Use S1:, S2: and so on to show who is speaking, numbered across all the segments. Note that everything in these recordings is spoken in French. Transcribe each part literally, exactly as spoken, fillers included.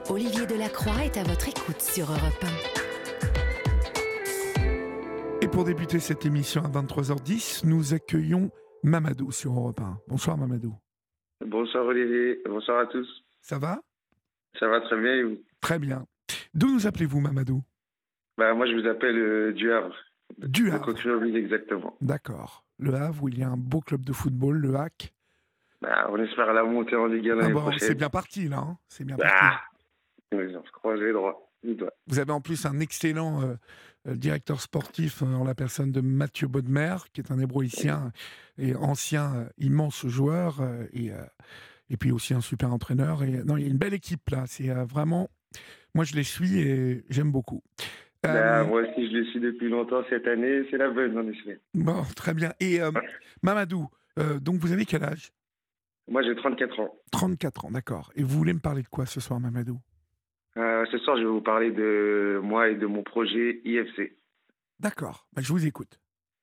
S1: Olivier Delacroix est à votre écoute sur Europe un.
S2: Et pour débuter cette émission à vingt-trois heures dix, nous accueillons Mamadou sur Europe un. Bonsoir Mamadou.
S3: Bonsoir Olivier, bonsoir à tous.
S2: Ça va ?
S3: Ça va très bien et vous ?
S2: Très bien. D'où nous appelez-vous Mamadou ?
S3: Bah, moi je vous appelle euh, du Havre.
S2: Du
S3: De
S2: Havre.
S3: Coqueluche, exactement.
S2: D'accord. Le Havre, où il y a un beau club de football, le H A C.
S3: Bah, on espère la montée en Ligue un
S2: Ah
S3: l'année
S2: bon,
S3: prochaine.
S2: c'est bien parti là, hein, c'est bien
S3: Ah,
S2: parti.
S3: oui, on se croise les droits. les doigts.
S2: Vous avez en plus un excellent euh, euh, directeur sportif euh, en la personne de Mathieu Bodmer, qui est un hébroïcien et ancien euh, immense joueur, euh, et, euh, et puis aussi un super entraîneur. Et, non, il y a une belle équipe là, c'est euh, vraiment... Moi je les suis et j'aime beaucoup.
S3: Bah,
S2: Euh,
S3: moi aussi je le suis depuis longtemps cette année, c'est la bonne en effet.
S2: bon, très bien. Et euh, Mamadou, euh, donc vous avez quel âge ?
S3: Moi j'ai trente-quatre ans.
S2: trente-quatre ans, d'accord. Et vous voulez me parler de quoi ce soir, Mamadou ?
S3: Euh, ce soir je vais vous parler de moi et de mon projet I F C.
S2: D'accord, bah, je vous écoute.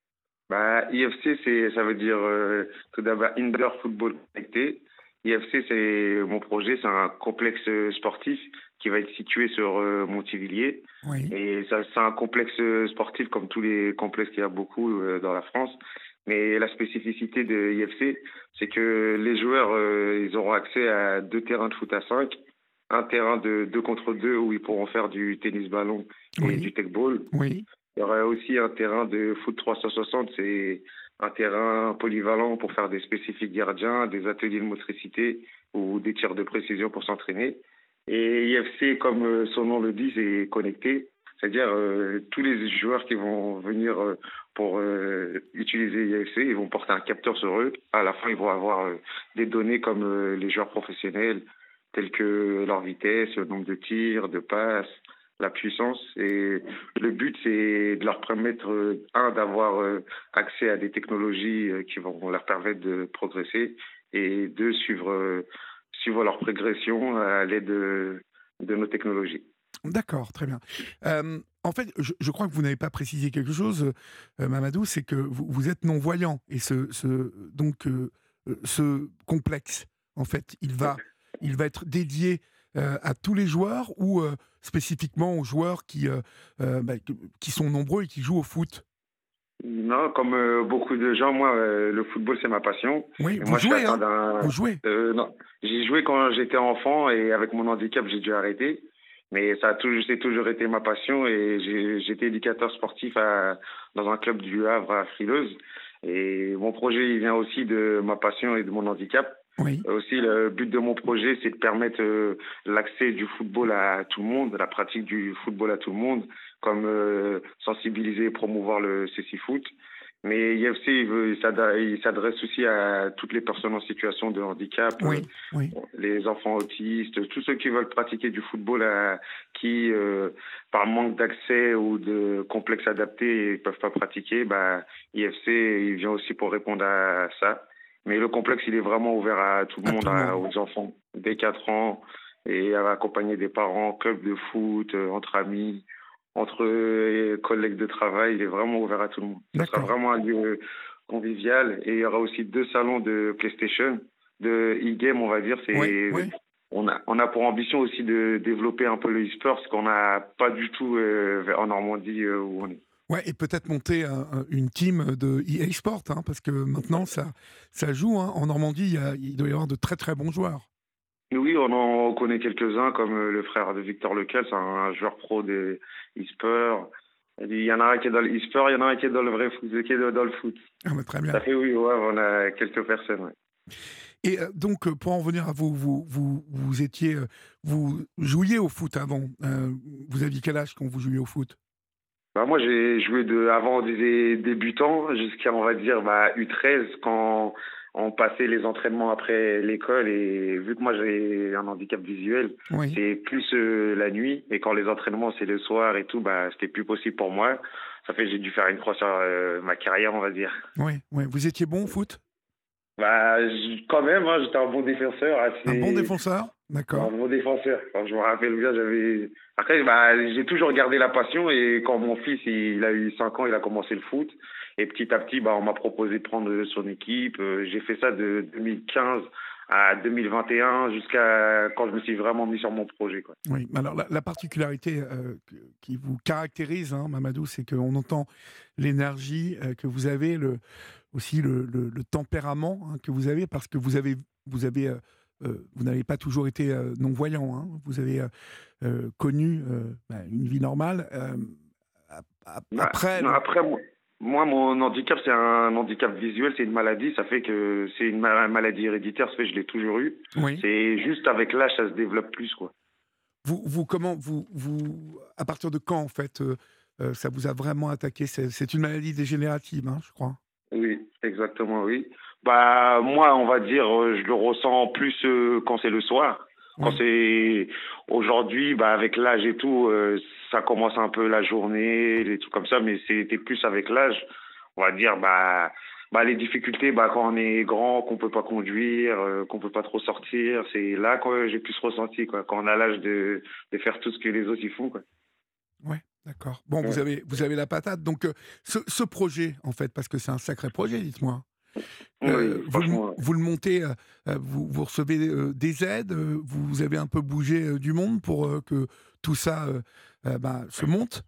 S3: Bah, I F C, c'est, ça veut dire euh, tout d'abord Indoor Football Connecté. I F C, c'est mon projet, c'est un complexe sportif qui va être situé sur euh, Montivilliers.
S2: Oui.
S3: Et ça, c'est un complexe sportif comme tous les complexes qu'il y a beaucoup euh, dans la France. Mais la spécificité de I F C, c'est que les joueurs, euh, ils auront accès à deux terrains de foot à cinq, un terrain de deux contre deux où ils pourront faire du tennis-ballon et
S2: Oui.
S3: du tech-ball.
S2: Oui.
S3: Il y aura aussi un terrain de foot trois cent soixante, c'est un terrain polyvalent pour faire des spécifiques gardiens, des ateliers de motricité ou des tirs de précision pour s'entraîner. Et I F C, comme euh, son nom le dit, c'est connecté. C'est-à-dire euh, tous les joueurs qui vont venir euh, pour euh, utiliser I F C, ils vont porter un capteur sur eux. À la fin, ils vont avoir euh, des données comme euh, les joueurs professionnels, telles que leur vitesse, le nombre de tirs, de passes, la puissance. Et le but, c'est de leur permettre, euh, un, d'avoir euh, accès à des technologies euh, qui vont leur permettre de progresser, et deux, suivre, euh, suivre leur progression à l'aide de, de nos technologies.
S2: D'accord, très bien. Euh, en fait, je, je crois que vous n'avez pas précisé quelque chose, euh, Mamadou, c'est que vous, vous êtes non-voyant. Et ce, ce, donc, euh, euh, ce complexe, en fait, il va, il va être dédié euh, à tous les joueurs ou euh, spécifiquement aux joueurs qui, euh, euh, bah, qui sont nombreux et qui jouent au foot ?
S3: Non, comme euh, beaucoup de gens, moi, euh, le football, c'est ma passion.
S2: Oui,
S3: Et
S2: vous
S3: moi, je suis
S2: jouez,
S3: atteint
S2: hein
S3: d'un...
S2: Vous jouez.
S3: Euh, non, j'ai joué quand j'étais enfant et avec mon handicap, j'ai dû arrêter. Mais ça a toujours, c'est toujours été ma passion et j'ai, j'étais éducateur sportif à, dans un club du Havre à Frileuse. Et mon projet, il vient aussi de ma passion et de mon handicap.
S2: Oui.
S3: Aussi, le but de mon projet, c'est de permettre euh, l'accès du football à tout le monde, la pratique du football à tout le monde, comme euh, sensibiliser et promouvoir le cécifoot. Mais I F C, il, veut, il, s'adresse, il s'adresse aussi à toutes les personnes en situation de handicap,
S2: Oui,
S3: euh,
S2: oui.
S3: les enfants autistes, tous ceux qui veulent pratiquer du football, à, qui, euh, par manque d'accès ou de complexe adapté, ne peuvent pas pratiquer. Bah, I F C, il vient aussi pour répondre à ça. Mais le complexe, il est vraiment ouvert à tout le
S2: À
S3: monde,
S2: tout le
S3: à-
S2: monde.
S3: aux enfants dès quatre ans, et à accompagner des parents, club de foot, euh, entre amis, entre euh, collègues de travail. Il est vraiment ouvert à tout le monde. Ce sera
S2: D'accord.
S3: vraiment un lieu convivial. Et il y aura aussi deux salons de PlayStation, de e-game, on va dire. C'est,
S2: Oui, oui.
S3: on a, on a pour ambition aussi de développer un peu le e-sport, ce qu'on n'a pas du tout euh, en Normandie euh, où on est.
S2: Ouais, et peut-être monter un- un- une team de E A Sport, hein, parce que maintenant ça, ça joue. Hein. En Normandie, il, y a- il doit y avoir de très très bons joueurs.
S3: Oui, on en connaît quelques-uns, comme euh, le frère de Victor Lecal, c'est un joueur pro des e-sports. Il y en a un qui est dans le e-sport, il y en a un qui est dans le vrai foot, qui est dans le foot.
S2: Ah, bah, très bien.
S3: Ça fait oui, ouais, on a quelques personnes. Ouais.
S2: Et euh, donc, euh, pour en venir à vous, vous, vous, vous étiez, euh, vous jouiez au foot avant. Euh, vous aviez quel âge quand vous jouiez au foot ?
S3: Bah, moi, j'ai joué de avant des débutants jusqu'à, on va dire, bah, U treize, quand on passait les entraînements après l'école. Et vu que moi, j'ai un handicap visuel,
S2: Oui.
S3: c'est plus euh, la nuit. Et quand les entraînements, c'est le soir et tout, bah, c'était plus possible pour moi. Ça fait que j'ai dû faire une croix sur euh, ma carrière, on va dire.
S2: Oui, oui. Vous étiez bon au foot ?
S3: Bah, j- quand même, hein, j'étais un bon défenseur.
S2: Un bon
S3: Assez...
S2: défenseur ?
S3: Un
S2: D'accord.
S3: bon défenseur. Quand je me rappelle bien, j'avais. Après, bah, j'ai toujours gardé la passion, et quand mon fils il a eu cinq ans, il a commencé le foot. Et petit à petit, bah, on m'a proposé de prendre son équipe. Euh, J'ai fait ça de deux mille quinze à deux mille vingt et un jusqu'à quand je me suis vraiment mis sur mon projet, quoi.
S2: Oui, alors la, la particularité euh, que- qui vous caractérise, hein, Mamadou, c'est qu'on entend l'énergie euh, que vous avez, le, aussi le, le- le tempérament hein, que vous avez, parce que vous avez, vous avez, euh, euh, vous n'avez pas toujours été euh, non-voyant, hein. Vous avez euh, euh, connu euh, bah, une vie normale. euh, ap- ap-
S3: Bah,
S2: après
S3: non,
S2: le,
S3: après, moi, moi, mon handicap, c'est un handicap visuel, c'est une maladie. Ça fait que c'est une ma- maladie héréditaire, ça fait que je l'ai toujours eu.
S2: oui.
S3: C'est juste avec l'âge, ça se développe plus, quoi.
S2: Vous, vous comment vous, vous, à partir de quand en fait euh, euh, ça vous a vraiment attaqué? C'est c'est une maladie dégénérative, hein, je crois.
S3: Oui, exactement, oui. Bah, moi, on va dire, euh, je le ressens plus euh, quand c'est le soir. Quand
S2: Oui.
S3: c'est aujourd'hui, bah, avec l'âge et tout, euh, ça commence un peu la journée, les trucs comme ça, mais c'était plus avec l'âge. On va dire, bah, bah, les difficultés, bah, quand on est grand, qu'on peut pas conduire, euh, qu'on peut pas trop sortir, c'est là que j'ai plus ressenti, quoi, quand on a l'âge de, de faire tout ce que les autres y font, quoi.
S2: Ouais, d'accord. Bon, vous
S3: Ouais.
S2: avez, vous avez la patate. Donc, euh, ce, ce projet, en fait, parce que c'est un sacré projet, dites-moi.
S3: Oui,
S2: Euh, vous, le,
S3: franchement.
S2: vous le montez, euh, euh, vous, vous recevez euh, des aides, euh, vous avez un peu bougé euh, du monde pour euh, que tout ça euh, euh, bah, se monte.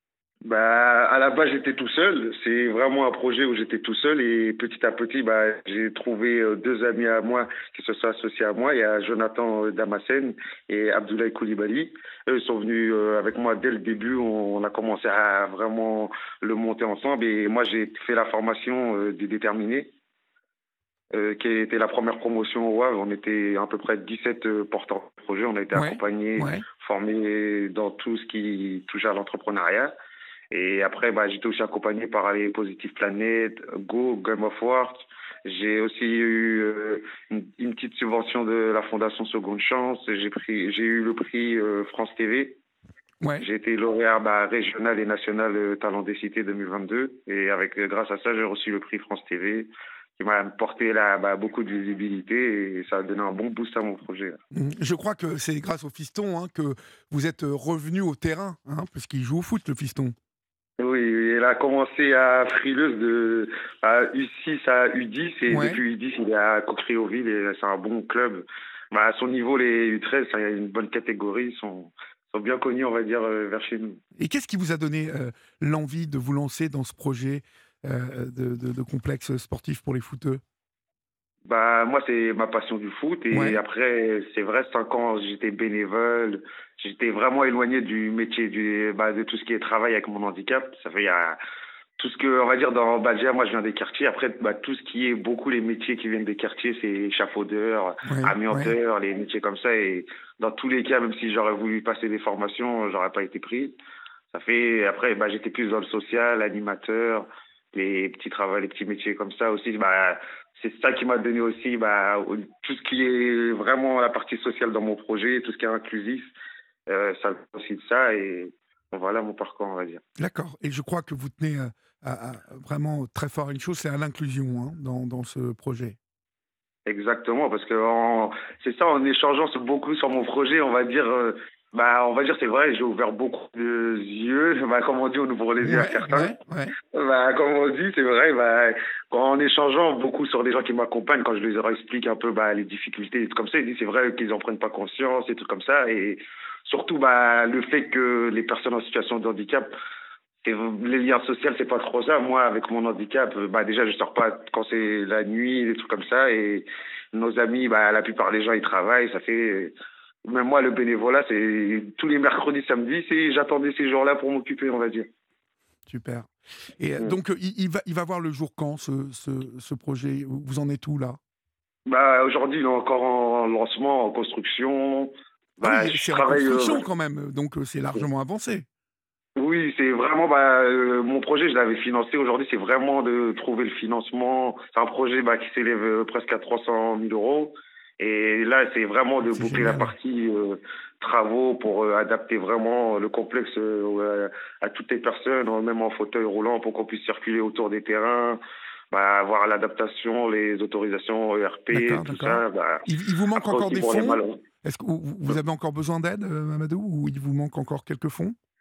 S3: Bah, à la base, j'étais tout seul. C'est vraiment un projet où j'étais tout seul et petit à petit, bah, j'ai trouvé euh, deux amis à moi qui se sont associés à moi. Il y a Jonathan euh, Damassen et Abdoulaye Koulibaly. Eux ils sont venus euh, avec moi dès le début. On, on a commencé à vraiment le monter ensemble et moi, j'ai fait la formation euh, des déterminés, euh, qui était la première promotion au Havre. On était à peu près dix-sept euh, porteurs de projet. On a été
S2: Ouais,
S3: accompagnés,
S2: ouais.
S3: formés dans tout ce qui touche à l'entrepreneuriat. Et après, bah, j'étais aussi accompagné par les Positive Planet, Go, Game of Work. J'ai aussi eu euh, une, une petite subvention de la Fondation Seconde Chance. J'ai pris, j'ai eu le prix euh, France T V.
S2: Ouais.
S3: J'ai été lauréat bah, régional et national euh, Talent des Cités deux mille vingt-deux. Et avec, euh, grâce à ça, j'ai reçu le prix France T V qui m'a porté là, bah, beaucoup de visibilité et ça a donné un bon boost à mon projet, là.
S2: Mm. Je crois que c'est grâce au fiston hein, que vous êtes euh, revenu au terrain, hein, parce qu'il joue au foot, le fiston.
S3: Oui, oui, elle a commencé à Frileuse de à U six à U dix et
S2: Ouais.
S3: depuis U dix il est à Coquereville et c'est un bon club. Bah, à son niveau, les U treize, c'est une bonne catégorie, ils sont, sont bien connus, on va dire, euh, vers chez nous.
S2: Et qu'est-ce qui vous a donné euh, l'envie de vous lancer dans ce projet euh, de, de- de complexe sportif pour les footeux?
S3: Bah, moi, c'est ma passion du foot et
S2: Ouais,
S3: après, c'est vrai, cinq ans, j'étais bénévole, j'étais vraiment éloigné du métier, du, bah, de tout ce qui est travail avec mon handicap. Ça fait, il y a tout ce que, on va dire, dans Badia, moi je viens des quartiers. Après, bah, tout ce qui est beaucoup les métiers qui viennent des quartiers, c'est échafaudeur,
S2: ouais, ouais.
S3: amianteur, les métiers comme ça. Et dans tous les cas, même si j'aurais voulu passer des formations, j'aurais pas été pris. Ça fait, après, bah, j'étais plus dans le social, animateur, les petits travaux, les petits métiers comme ça aussi. Bah, c'est ça qui m'a donné aussi, bah, au- tout ce qui est vraiment la partie sociale dans mon projet, tout ce qui est inclusif, euh, ça vient aussi de ça. Et bon, voilà mon parcours, on va dire.
S2: D'accord. Et je crois que vous tenez euh, à, à vraiment très fort à une chose, c'est à l'inclusion hein, dans, dans ce projet.
S3: Exactement, parce que en- c'est ça, en échangeant sur- beaucoup sur mon projet, on va dire, euh, bah, on va dire, c'est vrai, j'ai ouvert beaucoup de yeux. Bah, comme on dit, on ouvre les yeux à
S2: Ouais,
S3: certains.
S2: ouais, ouais.
S3: Bah, comme on dit, c'est vrai, bah, quand- en échangeant beaucoup sur les gens qui m'accompagnent, quand je les leur explique un peu bah, les difficultés et tout comme ça, ils disent c'est vrai qu'ils en prennent pas conscience et tout comme ça. Et surtout, bah, le fait que les personnes en situation de handicap, c'est- les liens sociaux, c'est pas trop ça. Moi, avec mon handicap, euh, bah, déjà, je sors pas quand c'est la nuit, des trucs comme ça. Et nos amis, bah, la plupart des gens, ils travaillent. Ça fait, même moi, le bénévolat, c'est tous les mercredis, samedis, c'est, j'attendais ces jours-là pour m'occuper, on va dire.
S2: Super. Et euh,
S3: Mm.
S2: donc, euh, il, il va, il va voir le jour quand, ce, ce, ce projet? Vous en êtes où, là?
S3: Bah, aujourd'hui, il est encore en lancement, en construction.
S2: Ah
S3: Bah,
S2: oui,
S3: je
S2: c'est en
S3: travaille. euh,
S2: construction quand même, donc euh, c'est largement avancé.
S3: oui, c'est vraiment bah, euh, mon projet, je l'avais financé. Aujourd'hui, c'est vraiment de trouver le financement. C'est un projet bah, qui s'élève euh, presque à trois cent mille euros. Et là, c'est vraiment de
S2: C'est
S3: boucler la
S2: génial.
S3: partie euh, travaux pour euh, adapter vraiment le complexe euh, à toutes les personnes, euh, même en fauteuil roulant, pour qu'on puisse circuler autour des terrains, bah, avoir l'adaptation, les autorisations E R P,
S2: D'accord,
S3: tout
S2: d'accord.
S3: ça. Bah,
S2: Il, il vous manque
S3: après
S2: encore
S3: aussi
S2: des
S3: pour les
S2: fonds?
S3: malades.
S2: Est-ce que vous, vous avez encore besoin d'aide, euh, Mamadou, ou il vous manque encore quelques fonds?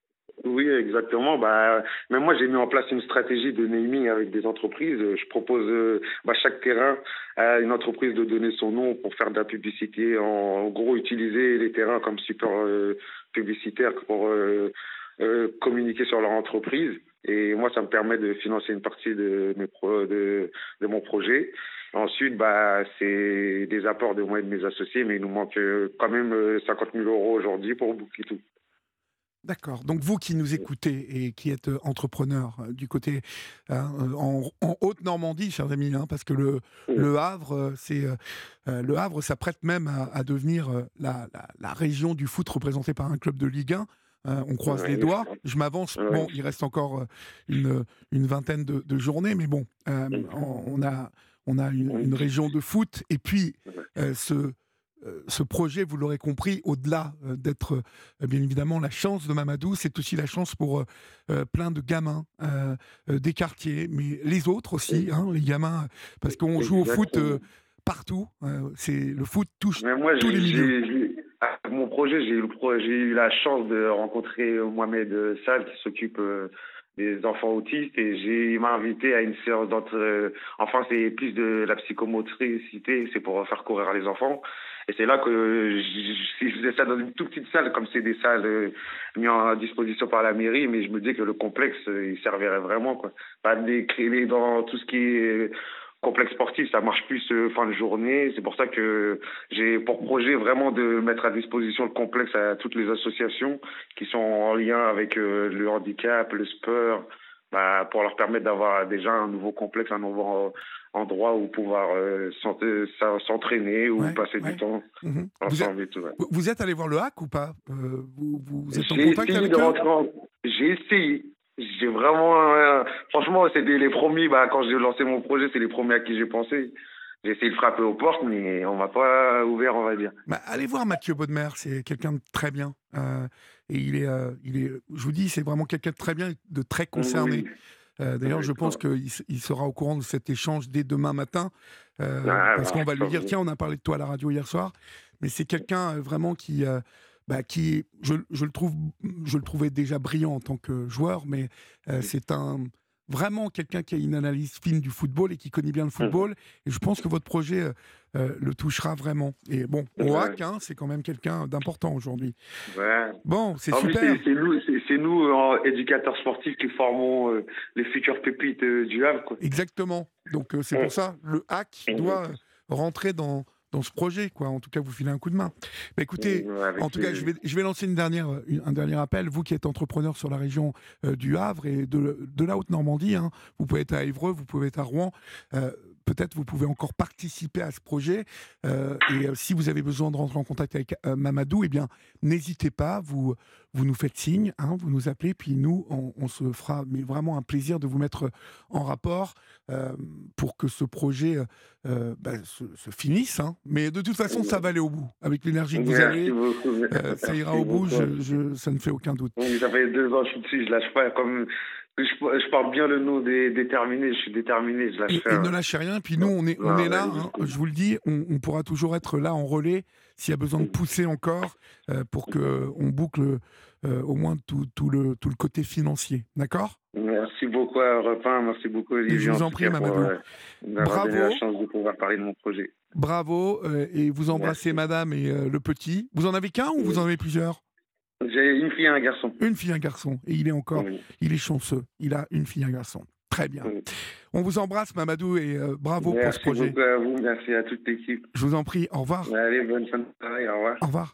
S3: Oui, exactement. Bah, même moi, j'ai mis en place une stratégie de naming avec des entreprises. Je propose euh, bah, chaque terrain à une entreprise de donner son nom pour faire de la publicité. En, en gros, utiliser les terrains comme support euh, publicitaire pour euh, euh, communiquer sur leur entreprise. Et moi, ça me permet de financer une partie de, mes pro- de, de mon projet. Ensuite, bah, c'est des apports de moi et de mes associés, mais il nous manque euh, quand même euh, cinquante mille euros aujourd'hui pour boucler tout.
S2: D'accord. Donc vous qui nous écoutez et qui êtes euh, entrepreneur euh, du côté hein, euh, en, en Haute-Normandie, chers amis, hein, parce que le, le Havre, euh, c'est euh, euh, le Havre s'apprête même à, à devenir euh, la, la, la région du foot représentée par un club de Ligue un. Euh, on croise les
S3: Ouais,
S2: doigts. Je m'avance.
S3: ouais.
S2: Bon, il reste encore euh, une, une vingtaine de, de journées, mais bon, euh, on, on a on a une, une région de foot et puis euh, ce euh, ce projet, vous l'aurez compris, au-delà euh, d'être euh, bien évidemment la chance de Mamadou, c'est aussi la chance pour euh, euh, plein de gamins euh, euh, des quartiers, mais les autres aussi, hein, les gamins, parce qu'on joue au foot euh, partout. Euh, c'est le foot touche
S3: Mais moi,
S2: tous
S3: j'ai,
S2: les milieux.
S3: j'ai- j'ai- avec mon projet, j'ai eu, le pro- j'ai eu la chance de rencontrer Mohamed Sall qui s'occupe euh, des enfants autistes et j'ai, il m'a invité à une séance d'entre... euh, enfin, c'est plus de la psychomotricité, c'est pour faire courir les enfants. Et c'est là que je, je, je faisais ça dans une toute petite salle, comme c'est des salles euh, mises à disposition par la mairie, mais je me dis que le complexe, euh, il servirait vraiment, quoi. Pas des créer dans tout ce qui est complexe sportif, ça marche plus euh, fin de journée. C'est pour ça que j'ai pour projet vraiment de mettre à disposition le complexe à toutes les associations qui sont en lien avec euh, le handicap, le sport, bah, pour leur permettre d'avoir déjà un nouveau complexe, un nouveau endroit où pouvoir euh, s'entraîner ou
S2: Ouais,
S3: passer
S2: ouais.
S3: du temps
S2: Mhm. Vous, êtes,
S3: ensemble et tout. Ouais.
S2: vous- vous êtes allé voir le Hack ou pas euh, vous, vous êtes en
S3: J'ai
S2: contact
S3: essayé
S2: avec
S3: de
S2: eux?
S3: rentrer en... J'ai essayé. J'ai vraiment... euh, franchement, c'était les premiers, bah, quand j'ai lancé mon projet, c'est les premiers à qui j'ai pensé. J'ai essayé de frapper aux portes, mais on m'a pas ouvert, on va dire.
S2: Bah, allez voir Mathieu Baudemer, c'est quelqu'un de très bien. Euh, et il est, euh, il est, je vous dis, c'est vraiment quelqu'un de très bien, et de très concerné.
S3: Oui.
S2: Euh, D'ailleurs,
S3: Ouais,
S2: je pense
S3: ouais.
S2: qu'il s- il sera au courant de cet échange dès demain matin, euh,
S3: Ah,
S2: parce
S3: bah,
S2: qu'on va lui
S3: ça
S2: dire,
S3: va.
S2: tiens, on a parlé de toi à la radio hier soir, mais c'est quelqu'un euh, vraiment qui, euh, bah, qui je, je le trouve, je le trouvais déjà brillant en tant que joueur, mais euh, c'est un vraiment quelqu'un qui a une analyse fine du football et qui connaît bien le football. Et je pense que votre projet euh, euh, le touchera vraiment. Et bon, au
S3: Ouais.
S2: Hack, hein, c'est quand même quelqu'un d'important aujourd'hui.
S3: Ouais.
S2: Bon, c'est
S3: En plus,
S2: super.
S3: c'est c'est nous, c'est c'est nous, euh, éducateurs sportifs, qui formons euh, les futures pépites euh, du Havre, quoi.
S2: Exactement. Donc euh, c'est pour ça, le hack doit euh, rentrer dans, dans ce projet, quoi. En tout cas, vous filez un coup de main. Bah, écoutez,
S3: Ouais, avec
S2: en tout cas,
S3: les-
S2: je vais, je vais lancer une dernière, euh, une- un dernier appel. Vous qui êtes entrepreneur sur la région euh, du Havre et de, de la Haute-Normandie, hein, vous pouvez être à Évreux, vous pouvez être à Rouen. euh, Peut-être vous pouvez encore participer à ce projet. Euh, et euh, si vous avez besoin de rentrer en contact avec euh, Mamadou, eh bien, n'hésitez pas. Vous, vous nous faites signe, hein, vous nous appelez, puis nous, on, on se fera mais vraiment un plaisir de vous mettre en rapport euh, pour que ce projet euh, bah, se, se finisse. Hein. Mais de toute façon, ça va aller au bout. Avec l'énergie que vous
S3: Merci
S2: avez,
S3: beaucoup.
S2: euh, ça ira
S3: Merci
S2: au bout,
S3: beaucoup.
S2: je, je- ça ne fait aucun doute.
S3: Oui, ça fait deux ans que je suis dessus, je lâche pas. Comme je, je porte bien le nom des déterminés, je suis déterminé, je lâche
S2: Et,
S3: pas.
S2: et ne lâchez rien. Puis nous, on est, on
S3: Non,
S2: est là.
S3: ouais,
S2: Hein,
S3: du
S2: je vous le dis, on, on pourra toujours être là en relais s'il y a besoin de pousser encore euh, pour que on boucle euh, au moins tout, tout le, tout le côté financier. D'accord?
S3: Merci beaucoup à Europe un, merci beaucoup Olivier.
S2: Et je vous en
S3: tout
S2: prie,
S3: cas, pour,
S2: Mamadou.
S3: euh, m'avoir donné
S2: Bravo.
S3: la chance de pouvoir parler de mon projet.
S2: Bravo. euh, et vous embrassez
S3: Merci.
S2: madame et euh, le petit. Vous en avez qu'un ou vous en avez plusieurs?
S3: J'ai une fille et un garçon.
S2: Une fille, un garçon. Et il est encore,
S3: Oui.
S2: il est chanceux. Il a une fille, un garçon. Très bien.
S3: Oui.
S2: On vous embrasse, Mamadou, et euh, bravo
S3: Merci
S2: pour ce projet.
S3: beaucoup à vous, merci à toute l'équipe.
S2: Je vous en prie. Au revoir.
S3: Allez, bonne fin de soirée, au revoir.
S2: Au revoir.